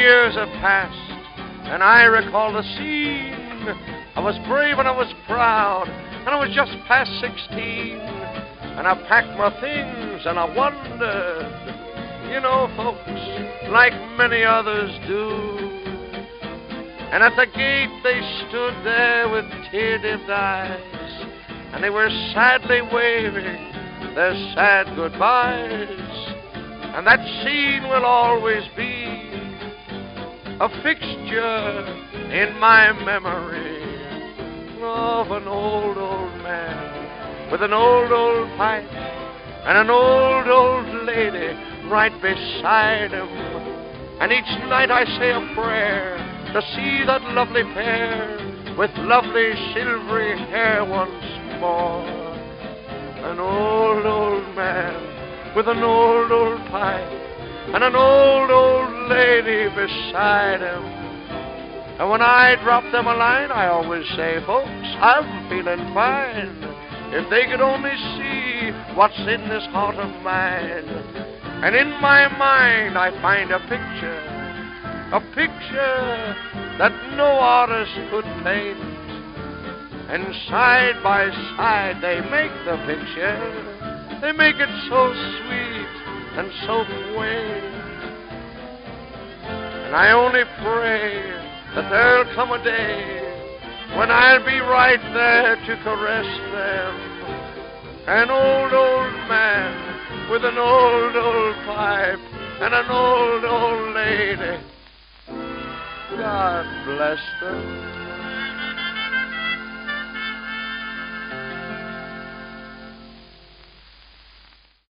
years have passed, and I recall the scene. I was brave and I was proud, and I was just past 16. And I packed my things and I wondered, you know, folks, like many others do. And at the gate they stood there with tear-dimmed eyes, and they were sadly waving their sad goodbyes. And that scene will always be a fixture in my memory of an old, old man with an old, old pipe and an old, old lady right beside him. And each night I say a prayer to see that lovely pair with lovely silvery hair once more. An old, old man with an old, old pipe and an old, old lady beside him. And when I drop them a line, I always say, folks, I'm feeling fine. If they could only see what's in this heart of mine. And in my mind I find a picture that no artist could paint. And side by side they make the picture. They make it so sweet and so quaint. And I only pray that there'll come a day when I'll be right there to caress them. An old, old man with an old, old pipe and an old, old lady. God bless them.